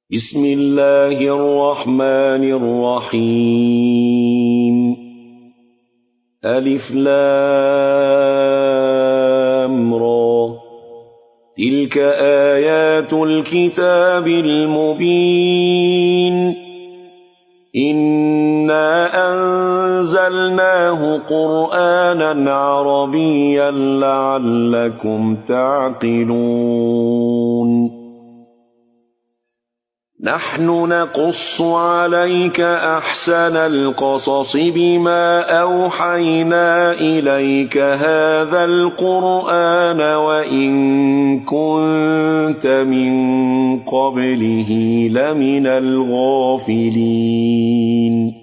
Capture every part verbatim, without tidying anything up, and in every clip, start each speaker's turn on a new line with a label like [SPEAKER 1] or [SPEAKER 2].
[SPEAKER 1] بسم الله الرحمن الرحيم ألف لام را تلك آيات الكتاب المبين إنا أنزلناه قرآنا عربيا لعلكم تعقلون نحن نقص عليك أحسن القصص بما أوحينا إليك هذا القرآن وإن كنت من قبله لمن الغافلين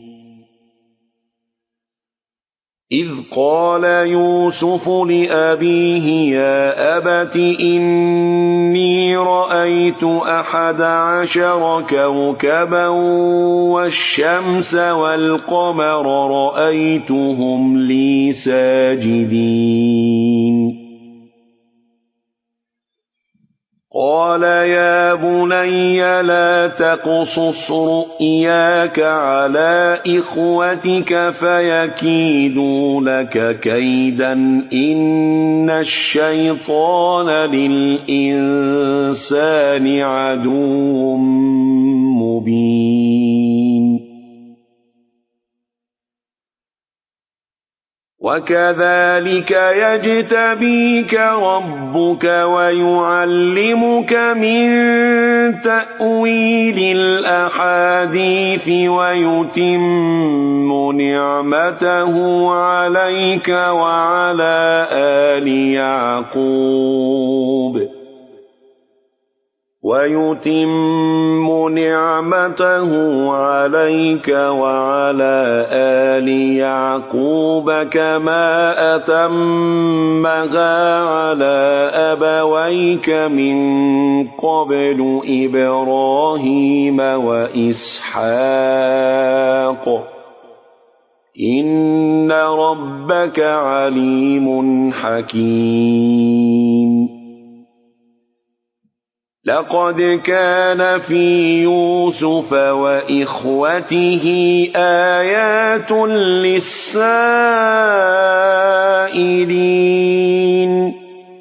[SPEAKER 1] إذ قال يوسف لأبيه يا أبت إني رأيت أحد عشر كوكبا والشمس والقمر رأيتهم لي ساجدين قال يا بني لا تقصص رؤياك على إخوتك فيكيدوا لك كيدا إن الشيطان للإنسان عدو مبين وكذلك يجتبيك ربك ويعلمك من تأويل الأحاديث ويتم نعمته عليك وعلى آل يعقوب ويتم نعمته عليك وعلى آل يعقوب كما أتمها على أبويك من قبل إبراهيم وإسحاق إن ربك عليم حكيم لقد كان في يوسف وإخوته آيات للسائلين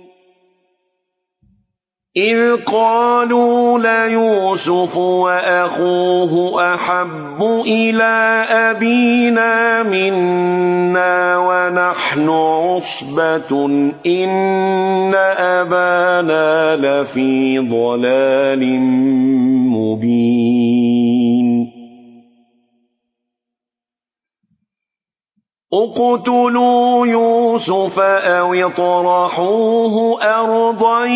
[SPEAKER 1] إذ قالوا ليوسف وأخوه أحب إلى أبينا منا ونحن عصبة إن أبانا لفي ضلال مبين اقتلوا يوسف أو اطرحوه أرضا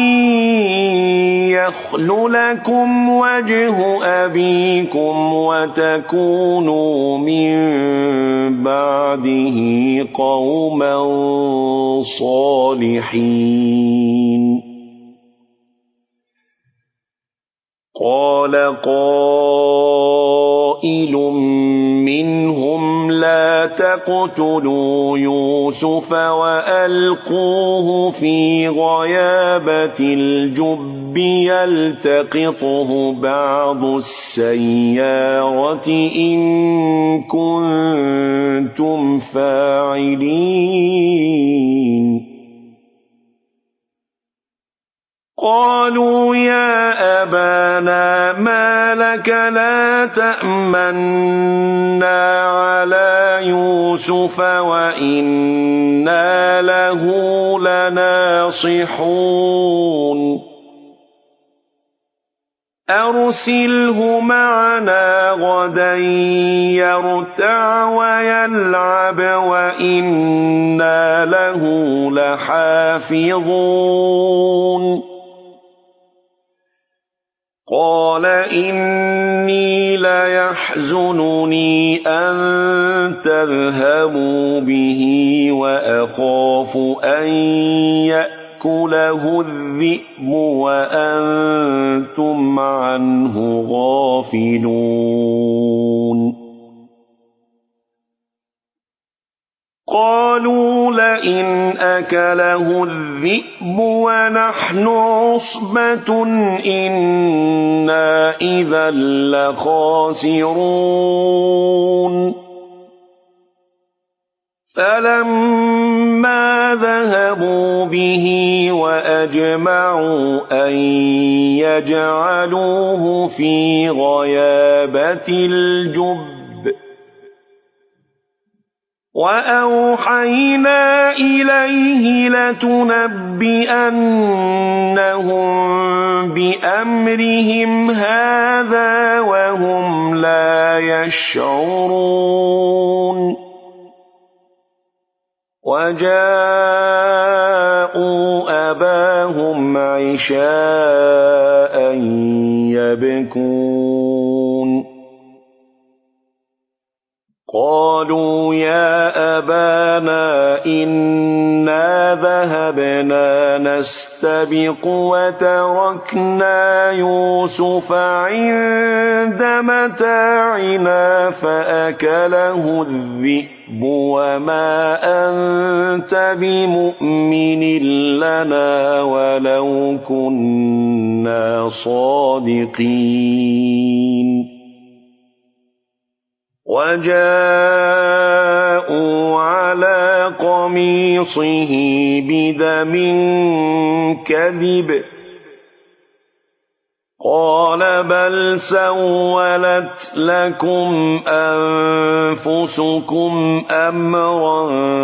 [SPEAKER 1] يخل لكم وجه أبيكم وتكونوا من بعده قوما صالحين قال قائل منهم لا تقتلوا يوسف وألقوه في غيابة الجب يلتقطه بعض السيارة إن كنتم فاعلين قالوا يا أبانا ما لك لا تأمنا على يوسف وإنا له لناصحون أرسله معنا غدا يرتع ويلعب وإنا له لحافظون قال إني ليحزنني أن تذهبوا به وأخاف أن يأكله الذئب وأنتم عنه غافلون قالوا إن أكله الذئب ونحن عصبة إنا إذا لخاسرون فلما ذهبوا به وأجمعوا أن يجعلوه في غيابة الجب وأوحينا إليه لتنبئنهم بأمرهم هذا وهم لا يشعرون وجاءوا أباهم عشاء يبكون قالوا يا أبانا إنا ذهبنا نستبق وتركنا يوسف عند متاعنا فأكله الذئب وما أنت بمؤمن لنا ولو كنا صادقين وجاءوا على قميصه بدم كذب قال بل سولت لكم أنفسكم أمرا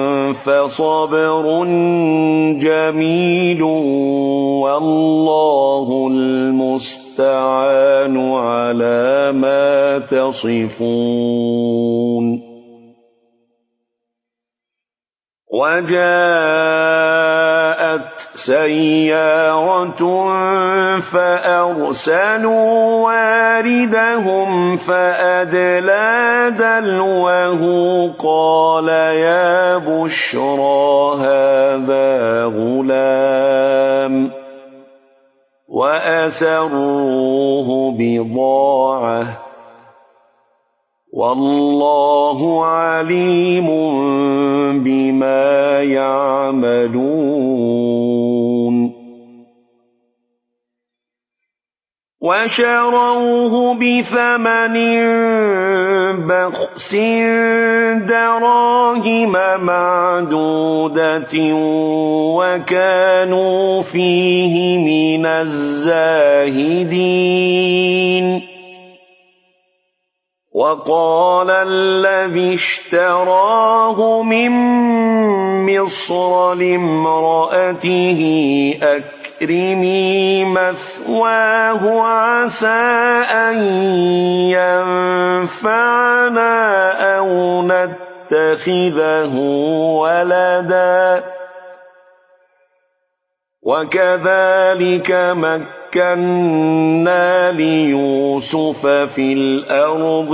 [SPEAKER 1] فصبر جميل والله المستعان على ما تصفون وجاءت سيارة فأرسلوا واردهم فأدلى دلوه قال يا بشرى هذا غلام وأسروه بضاعة والله عليم بما يعملون وشروه بثمن بخس دراهم معدودة وكانوا فيه من الزاهدين وقال الذي اشتراه من مصر لامرأته أكرمي مثواه عسى أن ينفعنا أو نتخذه ولدا وكذلك مكنا ليوسف في الأرض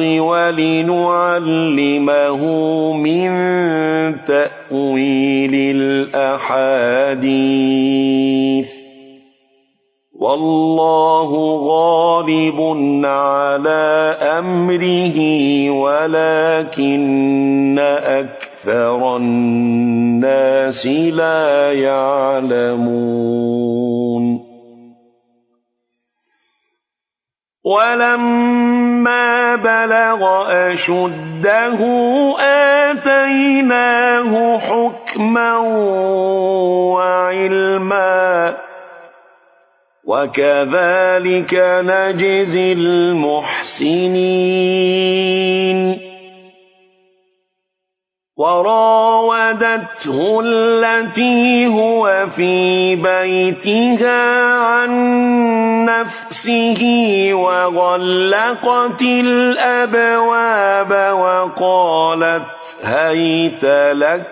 [SPEAKER 1] ولنعلمه من تأويل الأحاديث والله غالب على أمره ولكن أكثر الناس لا يعلمون ولما بلغ أشده آتيناه حكما وعلما وكذلك نجزي المحسنين وراودته التي هو في بيتها عن نفسه وغلقت الأبواب وقالت هيت لك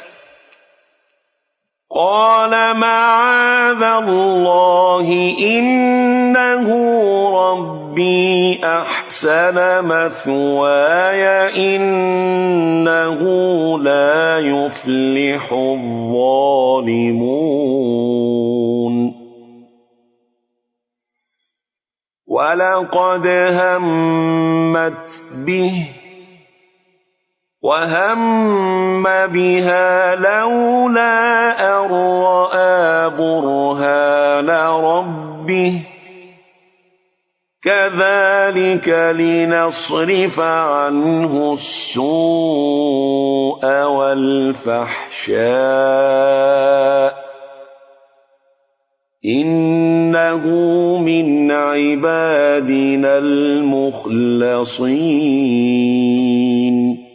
[SPEAKER 1] قال معاذ الله إنه ربي أحسن مثواي إنه لا يفلح الظالمون ولقد همت به وهم بها لولا أن رأى برهان ربه كذلك لنصرف عنه السوء والفحشاء إنه من عبادنا المخلصين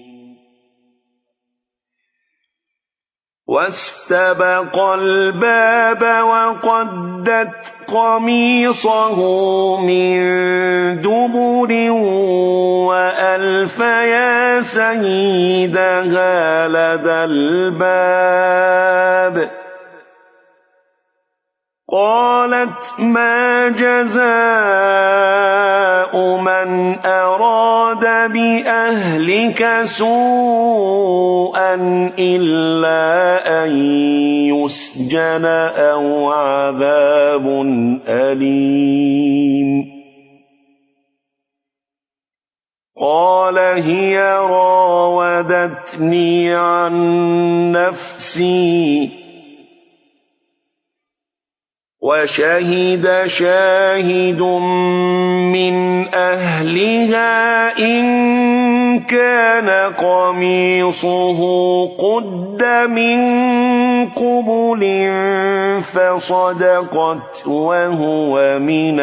[SPEAKER 1] واستبق الباب وقدت قميصه من دبر وألف يا سيدها لدى الباب قالت ما جزاء من أراد بأهلك سوءا إلا أن يسجن أو عذاب أليم قال هي راودتني عن نفسي وشهد شاهد من أهلها إن كان قميصه قد من قبل فصدقت وهو من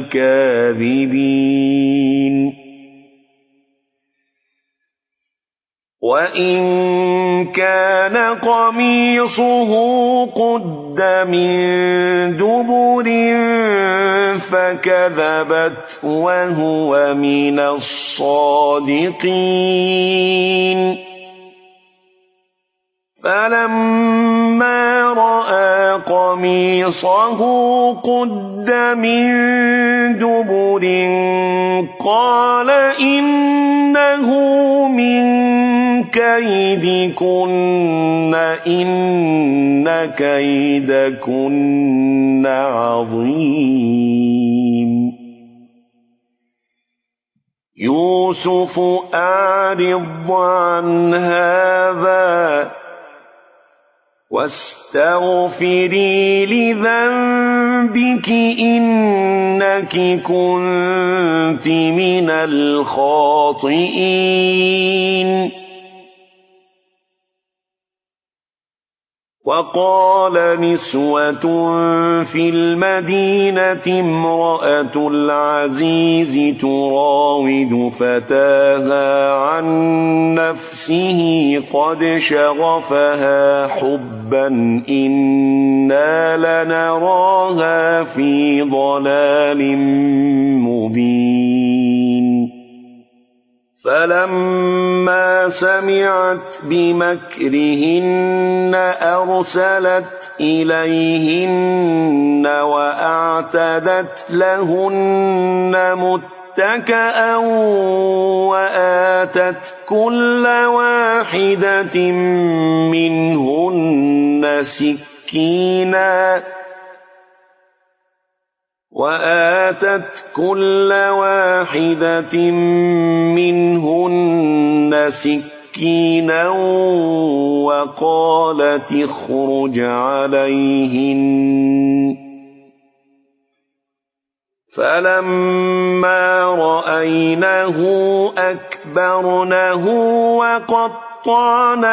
[SPEAKER 1] الكاذبين وإن كان قميصه قد من دبر فكذبت وهو من الصادقين فلما رأى قميصه قد من دبر قال إنه من كيدكن إن كيدكن عظيم يوسف أعرض عن هذا واستغفري لذنبك إنك كنت من الخاطئين وقال نسوة في المدينة امرأة العزيز تراود فتاها عن نفسه قد شغفها حبا إنا لنراها في ضلال مبين فلما سمعت بمكرهن أرسلت إليهن وأعتدت لهن متكأ وآتت كل واحدة منهن سكينا وآتت كل واحدة منهن سكينا وقالت اخرج عليهن فلما رأينه أكبرنه وقطعن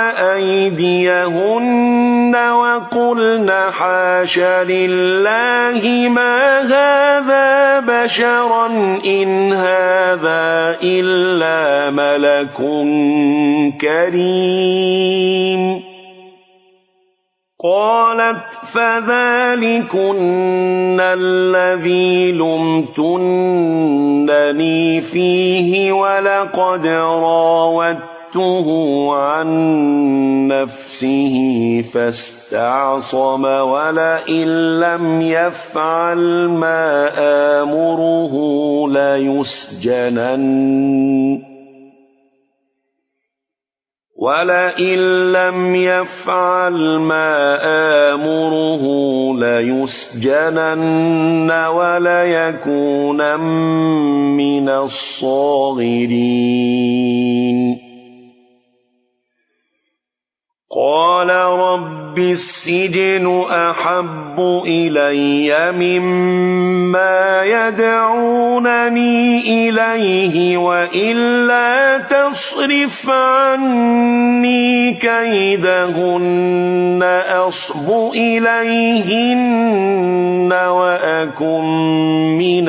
[SPEAKER 1] أيديهن وقلن حاش لله ما هذا بشرا إن هذا إلا ملك كريم قالت فذلكن الذي لمتنني فيه ولقد راودته عن نفسه فاستعصم ولئن لم يفعل ما آمره ليسجنن ولئن لم يفعل ما آمره ليسجنن وليكونن من الصاغرين قال رب السجن أحب إلي مما يدعونني إليه وإلا تصرف عني كيدهن أصب إليهن وأكن من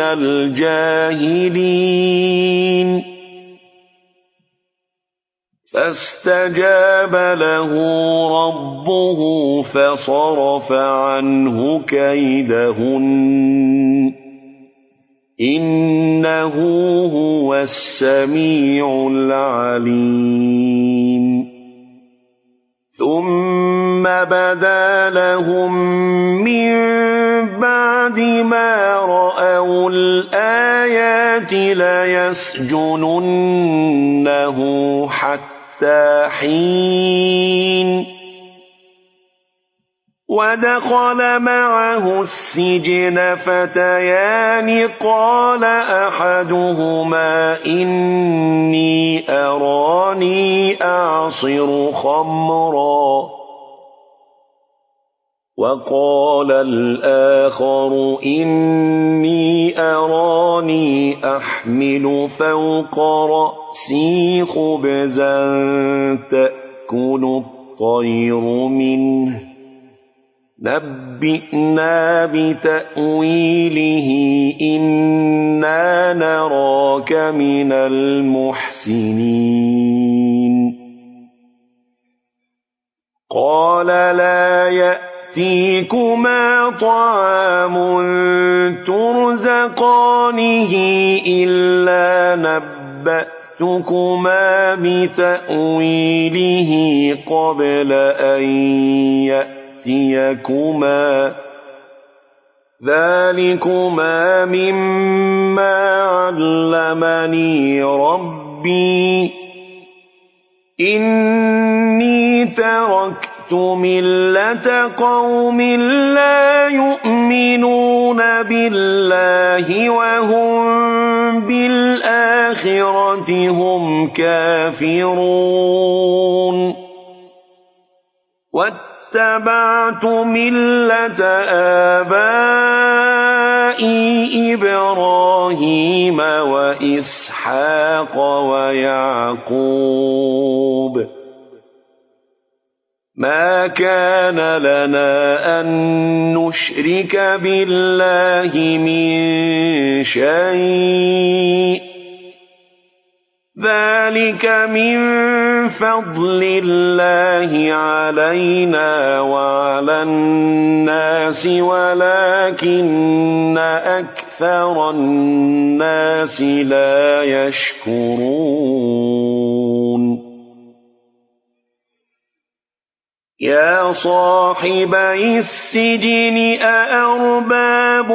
[SPEAKER 1] الجاهلين فاستجاب له ربه فصرف عنه كيدهن إنه هو السميع العليم ثم بدا لهم من بعد ما رأوا الآيات ليسجننه حتى حين ودخل معه السجن فتيان قال أحدهما إني أراني أعصر خمرا وقال الآخر إني أراني أحمل فوق رأسي خبزا تأكل الطير منه نبئنا بتأويله إنا نراك من المحسنين قال لا يأتيكما طعام ترزقانه إلا نبأتكما بتأويله قبل أن يأتيكما ذلكما مما علمني ربي إني تركت ملة قوم لا يؤمنون بالله وهم بالآخرة هم كافرون واتبعت ملة آبائي إبراهيم وإسحاق ويعقوب ما كان لنا أن نشرك بالله من شيء ذلك من فضل الله علينا وعلى الناس ولكن أكثر الناس لا يشكرون يا صاحبي السجن أأرباب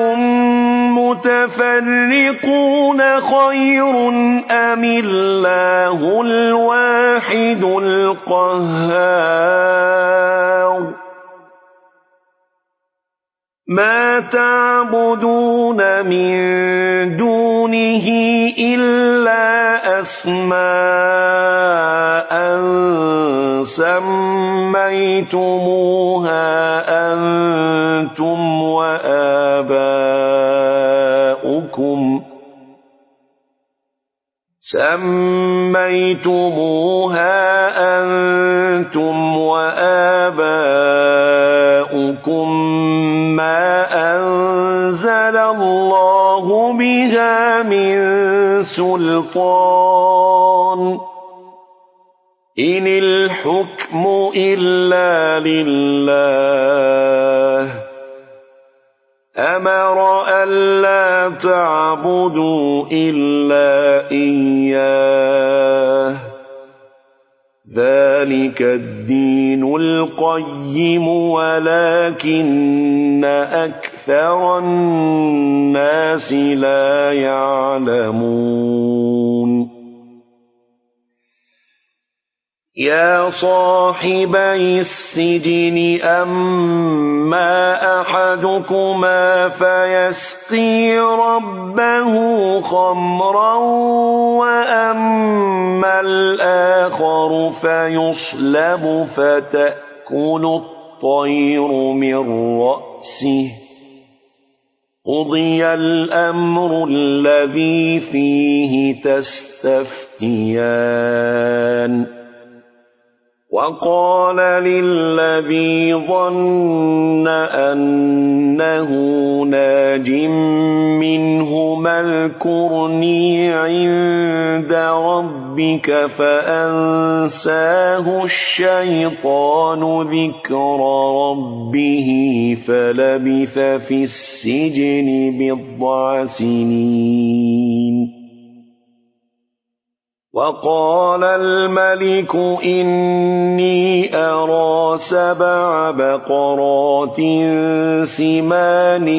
[SPEAKER 1] متفرقون خير أم الله الواحد القهار ما تعبدون من دونه إلا أسماء سميتموها أنتم وآباؤكم سميتموها أنتم وآباؤكم ما أنزل الله بها من سلطان إن الحكم إلا لله أمر ألا تعبدوا إلا إياه ذلك الدين القيم ولكن أكثر الناس لا يعلمون يا صاحبي السجن أما أحدكما فيسقي ربه خمرا وأما الآخر فيصلب فتأكل الطير من رأسه قضي الأمر الذي فيه تستفتيان وقال للذي ظن أنه ناج منهما اذكرني عند ربك فأنساه الشيطان ذكر ربه فلبث في السجن بضع سنين وقال الملك إني أرى سبع بقرات سمان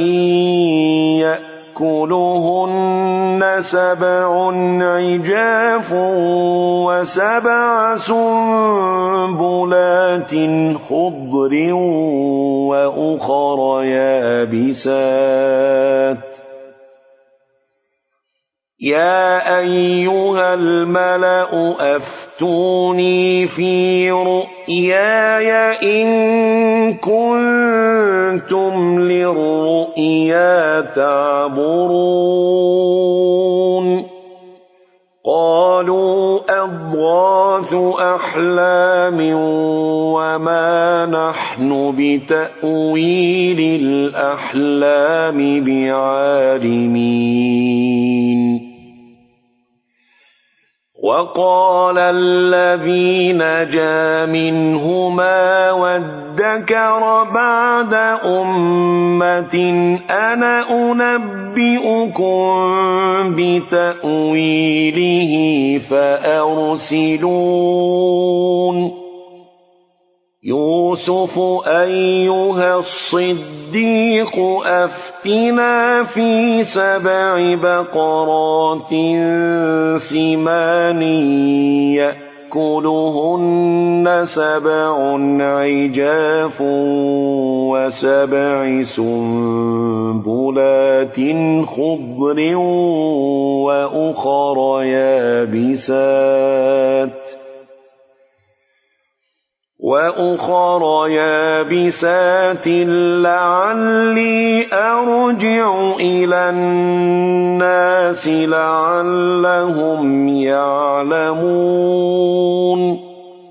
[SPEAKER 1] يأكلهن سبع عجاف وسبع سنبلات خضر وأخر يابسات يا أيها الملأ أفتوني في رؤياي إن كنتم للرؤيا تعبرون قالوا أضغاث أحلام وما نحن بتأويل الأحلام بعالمين وقال الذي نجا منهما وادكر بعد أمة أنا أنبئكم بتأويله فأرسلون يوسف أيها الصديق أفتنا في سبع بقرات سمان يأكلهن سبع عجاف وسبع سنبلات خضر وأخر يابسات وأخر يابسات لعلي أرجع إلى الناس لعلهم يعلمون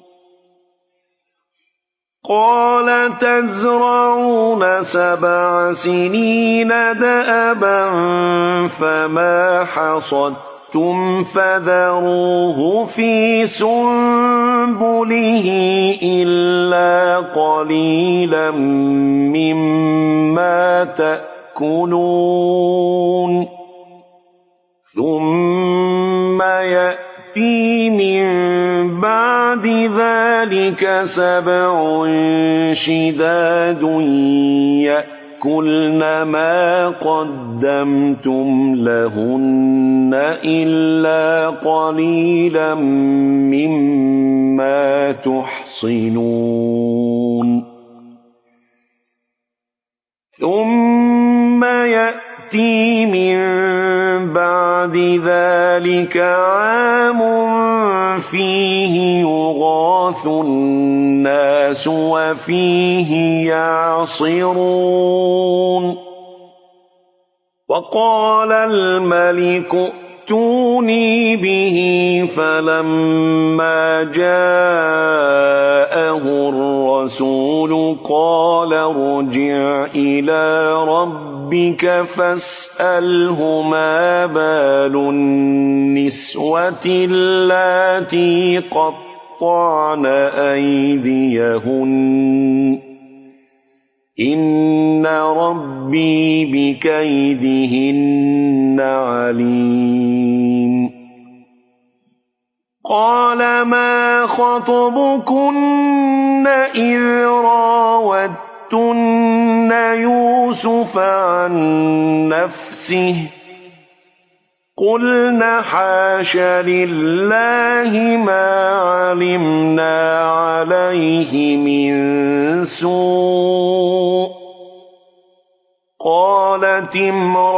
[SPEAKER 1] قال تزرعون سبع سنين دأبا فما حصدتم ثم فذروه في سنبله إلا قليلا مما تأكلون ثم يأتي من بعد ذلك سبع شداد يأكلن ما قدمتم لهن إلا قليلا مما تحصنون ثم يأتي من بعد ذلك عام فيه يغاث الناس وفيه يعصرون وقال الملك ائتوني به فلما جاءه الرسول قال ارجع إلى ربك فاسأله ما بال النسوة اللاتي قطعن أيديهن إن ربي بكيدهن عليم قال ما خطبكن إذ راوتن يوسف عن نفسه قلنا حاش لله ما علمنا عليه من سوء قالت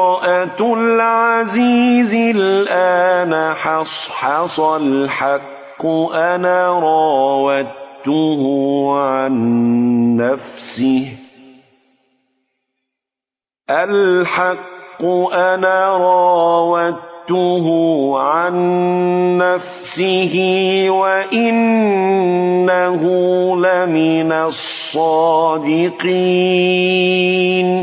[SPEAKER 1] امرأة العزيز الآن حصحص الحق أنا راودته عن نفسه الحق أنا راودته عن نفسه وإنه لمن الصادقين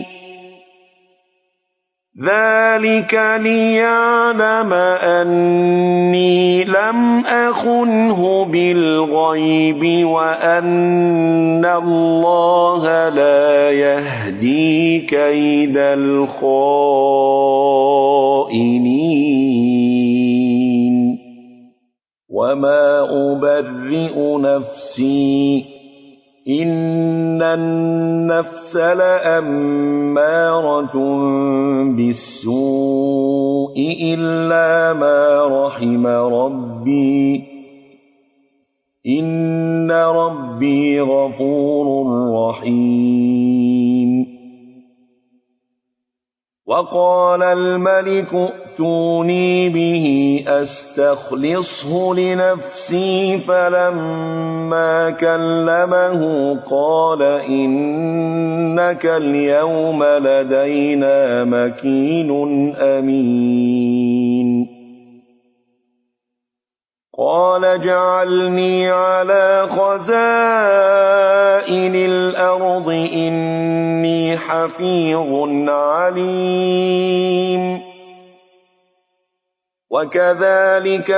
[SPEAKER 1] ذلك ليعلم أني لم أخنه بالغيب وأن الله لا يهدي كيد الخائنين وما أبرئ نفسي إن النفس لأمارة بالسوء إلا ما رحم ربي إن ربي غفور رحيم وقال الملك ائتوني به أستخلصه لنفسي فلما كلمه قال إنك اليوم لدينا مكين أمين قال اجعلني على خزائن الأرض إني حفيظ عليم وكذلك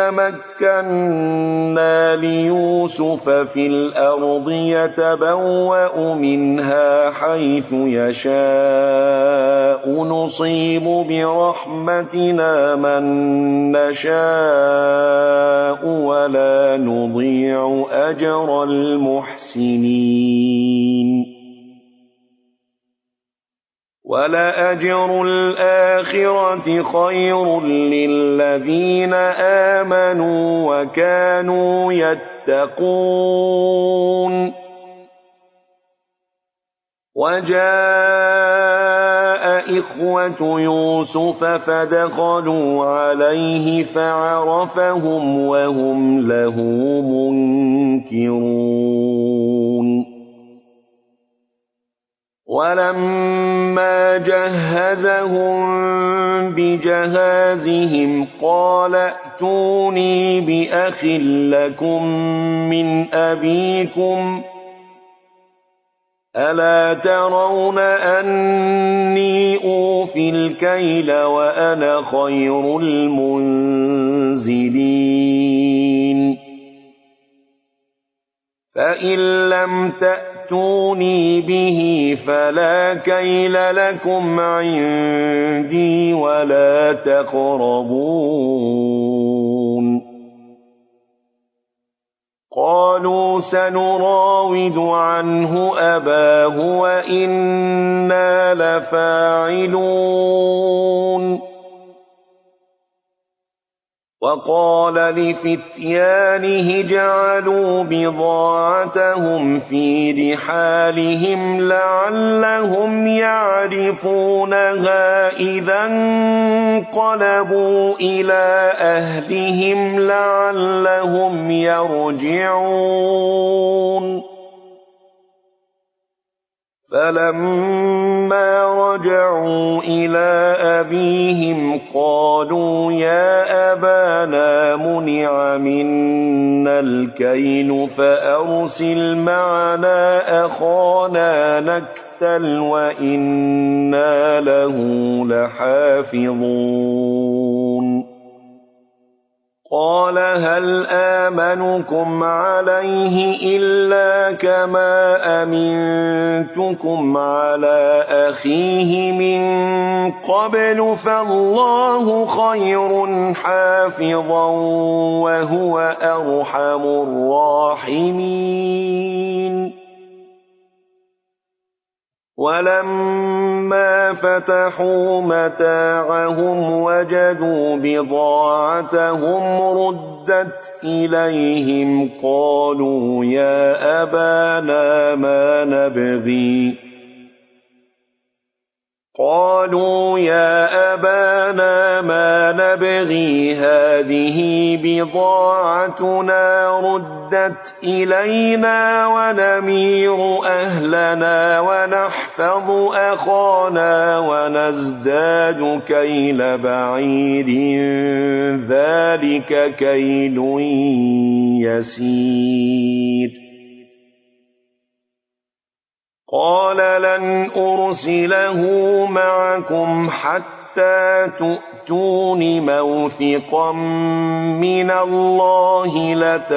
[SPEAKER 1] مكنا ليوسف في الأرض يتبوأ منها حيث يشاء نصيب برحمتنا من نشاء ولا نضيع أجر المحسنين ولأجر الآخرة خير للذين آمنوا وكانوا يتقون وجاء إخوة يوسف فدخلوا عليه فعرفهم وهم له منكرون ولما جهزهم بجهازهم قال ائتوني بأخ لكم من أبيكم ألا ترون أني أوفي الكيل وأنا خير المنزلين فإن لم تأتوني به فلا كيل لكم عندي ولا تقربون قالوا سنراود عنه أباه وإنا لفاعلون وقال لفتيانه جعلوا بضاعتهم في رحالهم لعلهم يعرفونها إذا انقلبوا إلى أهلهم لعلهم يرجعون فلما رجعوا إلى أبيهم قالوا يا أبانا منع منا الكيل فأرسل معنا أخانا نكتل وإنا له لحافظون قال هل آمنكم عليه إلا كما أمنتكم على أخيه من قبل فالله خير حافظا وهو أرحم الراحمين ولما فتحوا متاعهم وجدوا بضاعتهم ردت إليهم قالوا يا أبانا ما نبغي قالوا يا أبانا ما نبغي هذه بضاعتنا ردت إلينا ونمير أهلنا ونحفظ أخانا ونزداد كيل بعير ذلك كيل يسير قال لن أرسله معكم حتى تؤتون موثقا من الله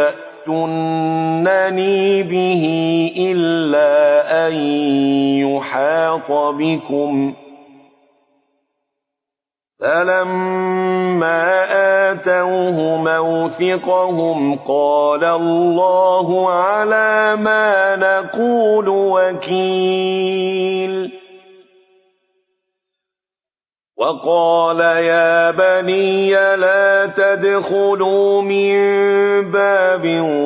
[SPEAKER 1] لتأتونني به إلا أن يحاط بكم فلما آتوه موثقهم قال الله على ما نقول وكيل وقال يا بني لا تدخلوا من باب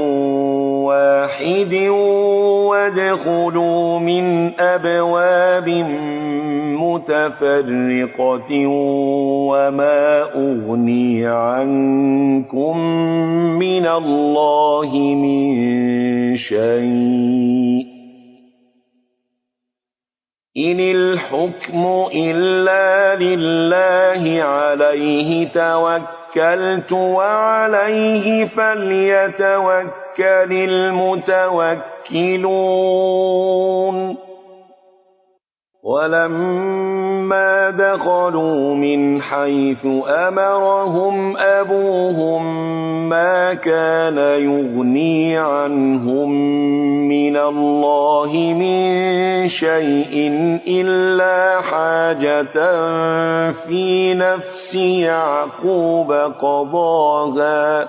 [SPEAKER 1] واحد وادخلوا من أبواب متفرقة وما أغني عنكم من الله من شيء إن الحكم إلا لله عليه توكلت وعليه فليتوكل المتوكلون ولما دخلوا من حيث أمرهم أبوهم ما كان يغني عنهم من الله من شيء إلا حاجة في نفس يعقوب قضاها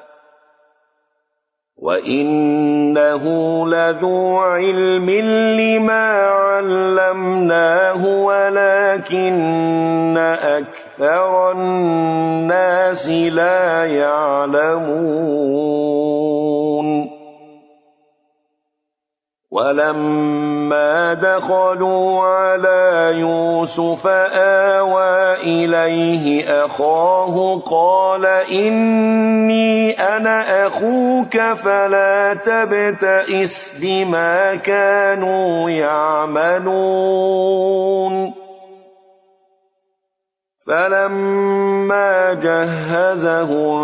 [SPEAKER 1] وإنه لذو علم لما علمناه ولكن أكثر الناس لا يعلمون ولما دخلوا على يوسف آوى إليه أخاه قال إني أنا أخوك فلا تبتئس بما كانوا يعملون فلما جهزهم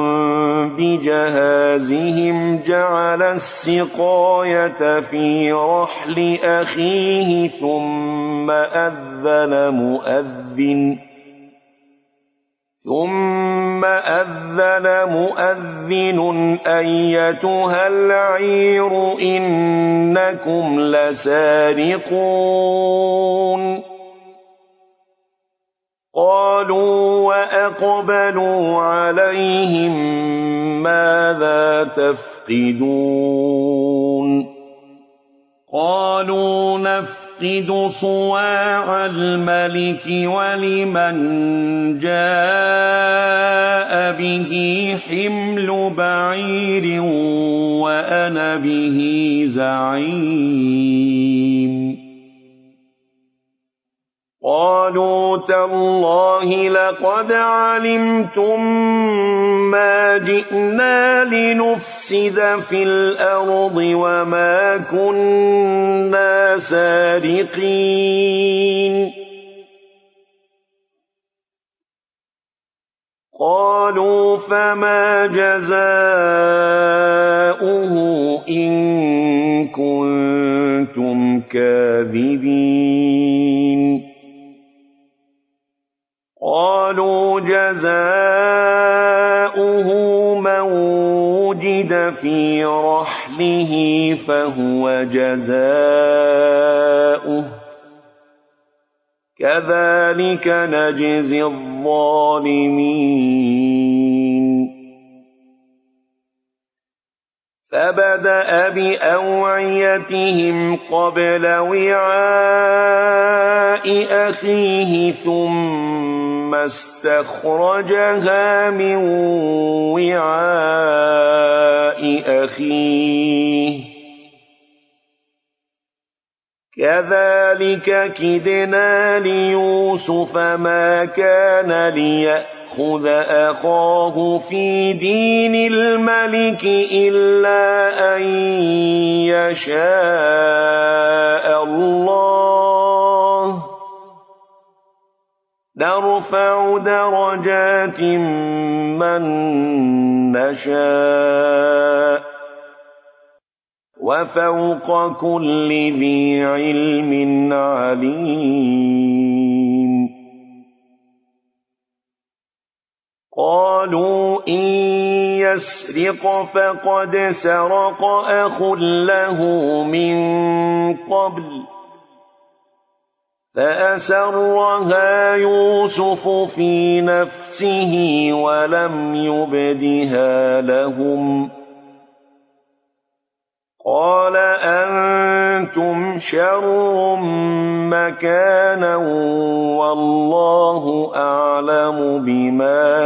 [SPEAKER 1] بجهازهم جعل السقاية في رحل أخيه ثم أذن مؤذن ثم أذن مؤذن أيتها العير إنكم لسارقون قالوا وأقبلوا عليهم ماذا تفقدون قالوا نفقد صواع الملك ولمن جاء به حمل بعير وأنا به زعيم قالوا تالله لقد علمتم ما جئنا لنفسد في الأرض وما كنا سارقين قالوا فما جزاؤه إن كنتم كاذبين قالوا جزاؤه من وجد في رحله فهو جزاؤه كذلك نجزي الظالمين فبدأ بأوعيتهم قبل وعاء أخيه ثم استخرجها من وعاء أخيه كذلك كدنا ليوسف ما كان ليأخذ أخاه في دين الملك إلا أن يشاء الله نرفع درجات من نشاء وفوق كل ذي علم عليم قالوا إن يسرق فقد سرق أخ له من قبل فأسرها يوسف في نفسه ولم يبدها لهم قال أنتم شر مكانا والله أعلم بما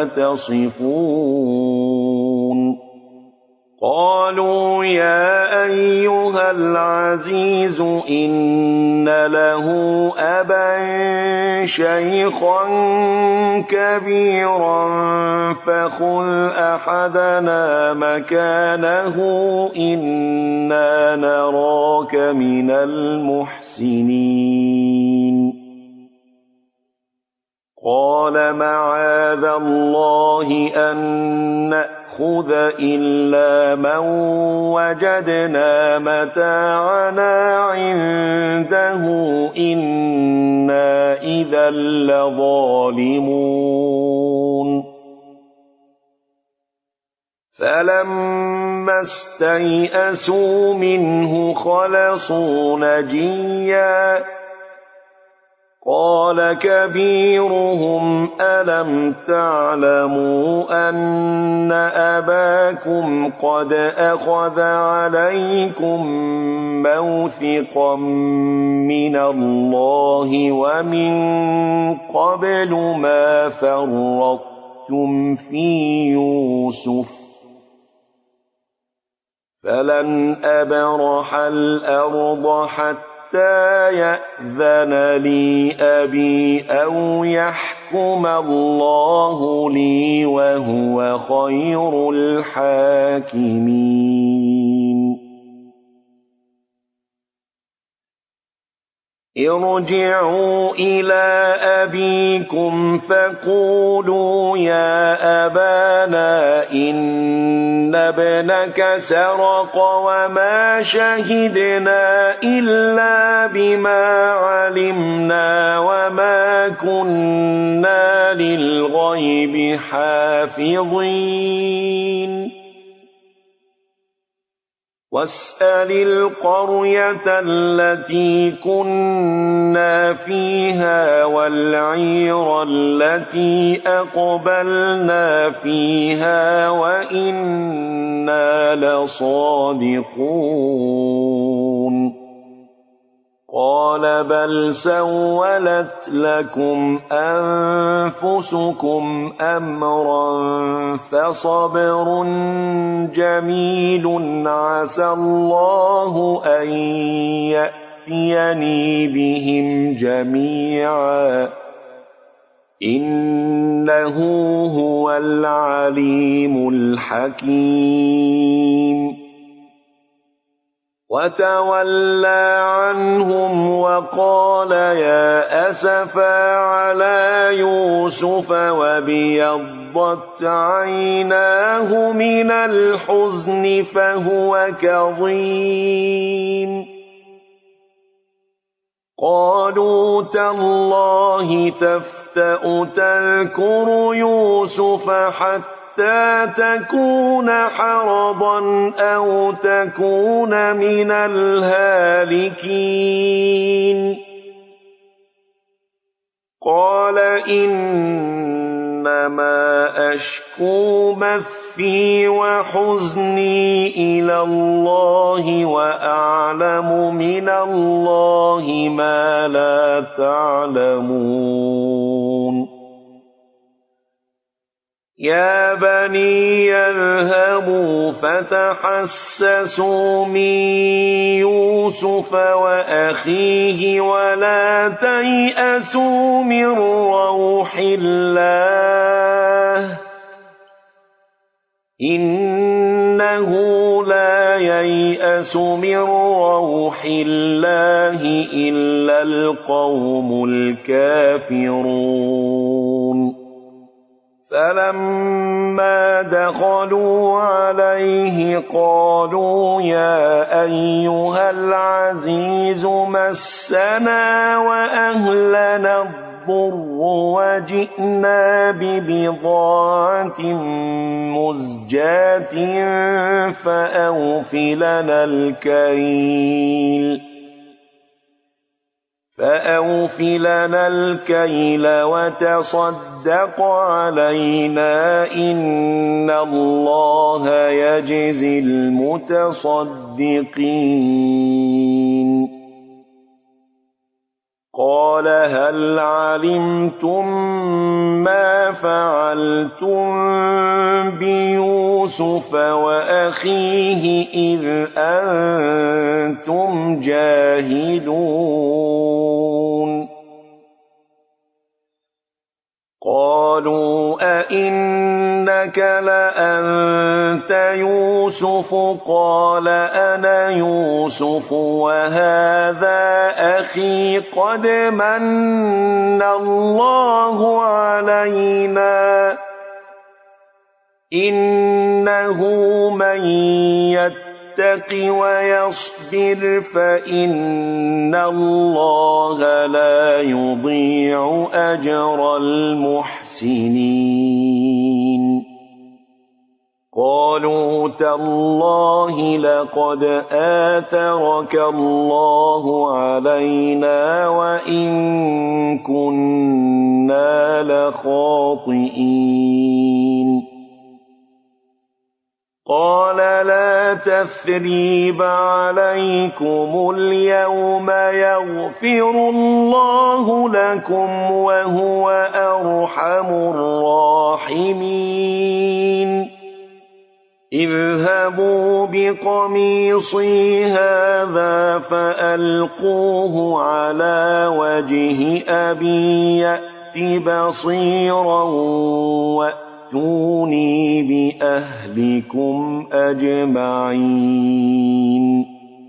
[SPEAKER 1] تصفون قالوا يا أيها العزيز إن له أبا شيخا كبيرا فخذ أحدنا مكانه إنا نراك من المحسنين قال معاذ الله أن نأخذ إلا من وجدنا متاعنا عنده إنا إذا لظالمون فلما استيئسوا منه خلصوا نجيا قال كبيرهم ألم تعلموا أن أباكم قد أخذ عليكم موثقا من الله ومن قبل ما فرطتم في يوسف فلن أبرح الأرض حتى حتى يأذن لي أبي أو يحكم الله لي وهو خير الحاكمين ارجعوا إلى أبيكم فقولوا يا أبانا إن ابنك سرق وما شهدنا إلا بما علمنا وما كنا للغيب حافظين واسأل القرية التي كنا فيها والعير التي أقبلنا فيها وإنا لصادقون قال بل سولت لكم أنفسكم أمرا فصبر جميل عسى الله أن يأتيني بهم جميعا إنه هو العليم الحكيم وتولى عنهم وقال يا أسفا على يوسف وابيضت عيناه من الحزن فهو كظيم قالوا تالله تفتأ تذكر يوسف حتى حتى تكون حرضا أو تكون من الهالكين قال إنما أشكو بثي وحزني إلى الله وأعلم من الله ما لا تعلمون يا بني اذهبوا فتحسسوا من يوسف وأخيه ولا تيأسوا من روح الله إنه لا ييأس من روح الله إلا القوم الكافرون فلما دخلوا عليه قالوا يا أيها العزيز مسنا وأهلنا الضر وجئنا ببضاعة مزجاة فأوف لنا الكيل فأوف لنا الكيل وتصدق علينا إن الله يجزي المتصدقين قال هل علمتم ما فعلتم بيوسف وأخيه إذ أنتم جاهلون قالوا أئنك لأنت يوسف قال أنا يوسف وهذا أخي قد من الله علينا إنه من يتق ويصبر فإن الله لا يضيع أجر المحسنين قالوا تالله لقد آثرك الله علينا وإن كنا لخاطئين قال لا تثريب عليكم اليوم يغفر الله لكم وهو أرحم الراحمين اذهبوا بقميصي هذا فألقوه على وجه أبي يأت بصيرا وأتوني بأهلكم أجمعين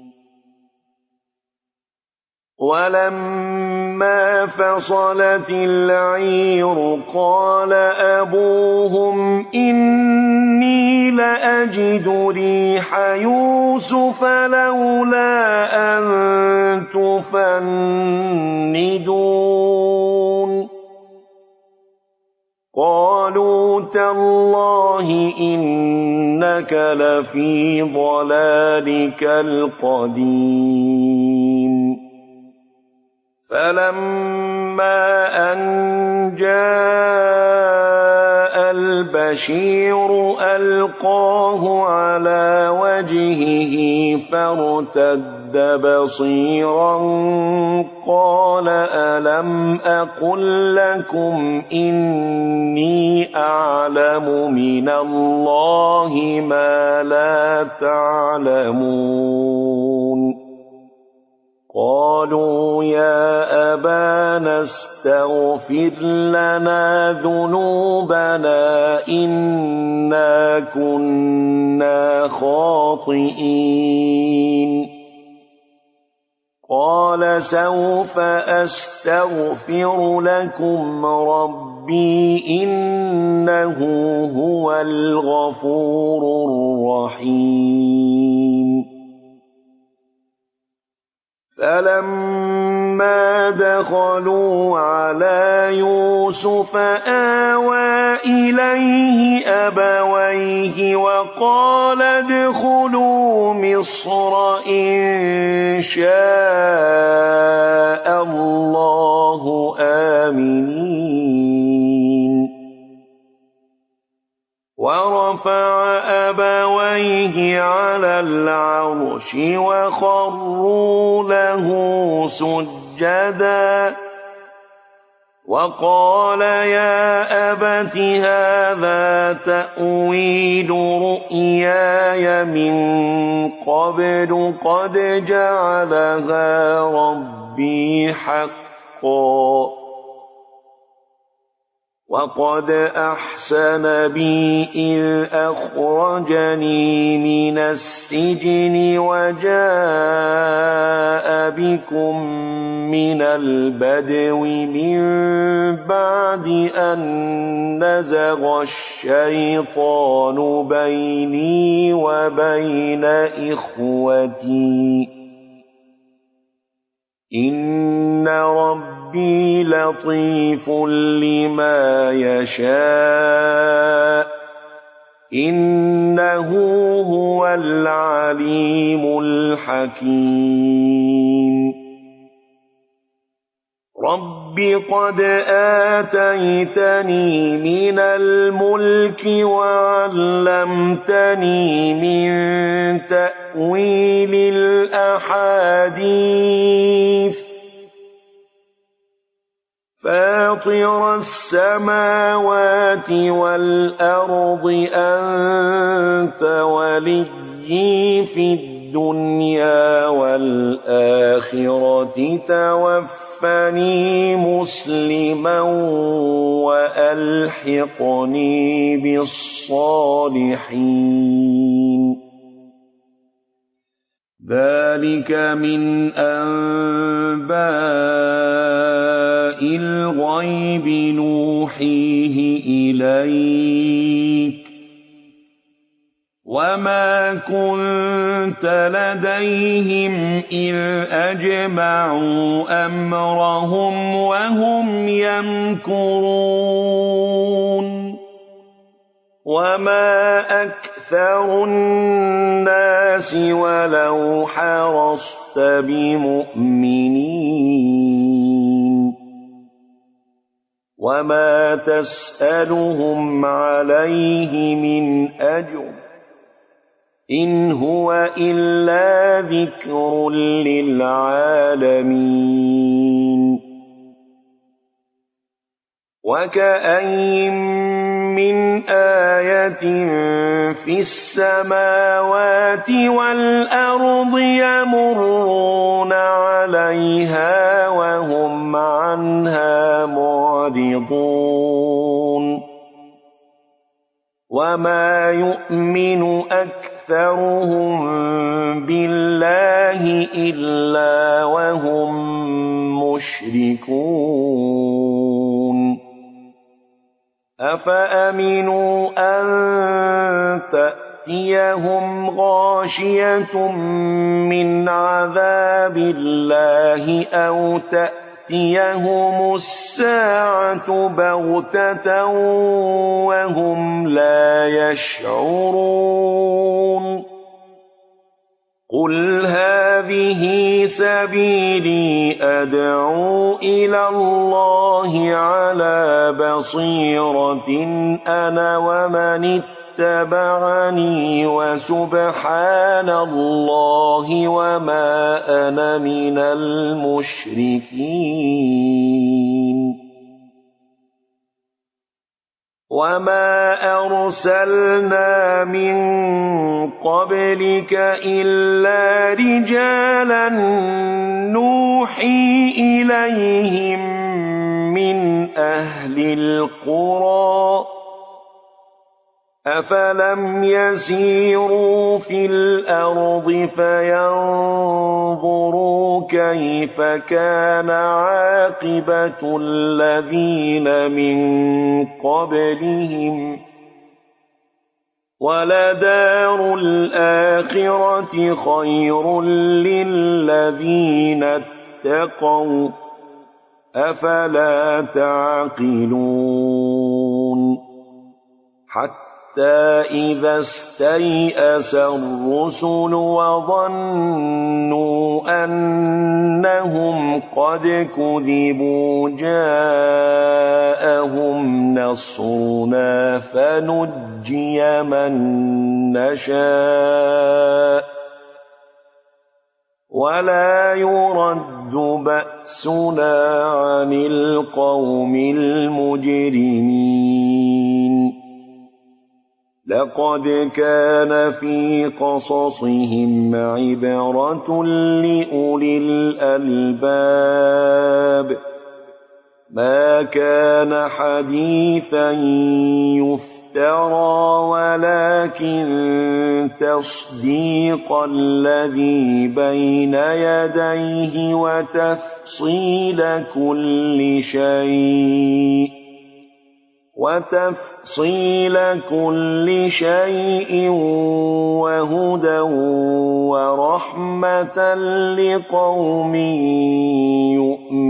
[SPEAKER 1] ولما فصلت العير قال أبوهم إني لأجد ريح يوسف لولا أن تفندون قالوا تالله إنك لفي ضلالك القديم فلما أن جاء البشير ألقاه على وجهه فارتد بصيرا قال ألم أقل لكم إني أعلم من الله ما لا تعلمون قالوا يا أبانا استغفر لنا ذنوبنا إنا كنا خاطئين قال سوف أستغفر لكم ربي إنه هو الغفور الرحيم فلما دخلوا على يوسف آوى إليه أبويه وقال ادخلوا مصر إن شاء الله آمنين ورفع أبويه على العرش وخروا له سجدا وقال يا أبت هذا تأويل رؤياي من قبل قد جعلها ربي حقا وقد أحسن بي إذ أخرجني من السجن وجاء بكم من البدو من بعد أن نزغ الشيطان بيني وبين إخوتي إن ربي لطيف لما يشاء إنه هو العليم الحكيم رب قد آتيتني من الملك وعلمتني من تأويل الأحاديث فاطر السماوات والأرض أنت وليي في الدنيا والآخرة توفني مسلما وألحقني بالصالحين ذلك من أنباء الغيب نوحيه إليك وما كنت لديهم إذ أجمعوا أمرهم وهم يمكرون وما أكثر الناس ولو حرصت بمؤمنين وما تسألهم عليه من أجر إن هو إلا ذكر للعالمين وكأين من آية في السماوات والأرض يمرون عليها وهم عنها معرضون وما يؤمن أكثرهم بالله إلا وهم مشركون أفأمنوا أن تأتيهم غاشية من عذاب الله أو تأتيهم الساعة بغتة وهم لا يشعرون قل هذه سبيلي أدعو إلى الله على بصيرة أنا ومن اتبعني وسبحان الله وما أنا من المشركين وما أرسلنا من قبلك إلا رجالا نوحي إليهم من أهل القرى أفلم يسيروا في الأرض فينظروا كيف كان عاقبة الذين من قبلهم ولدار الآخرة خير للذين اتقوا أفلا تعقلون حتى إذا استيأس الرسل وظنوا أنهم قد كذبوا جاءهم نصرنا فنجي من نشاء ولا يرد بأسنا عن القوم المجرمين لقد كان في قصصهم عبرة لأولي الألباب ما كان حديثا يفترى ولكن تصديق الذي بين يديه وتفصيل كل شيء وتفصيل كل شيء وهدى ورحمة لقوم يؤمنون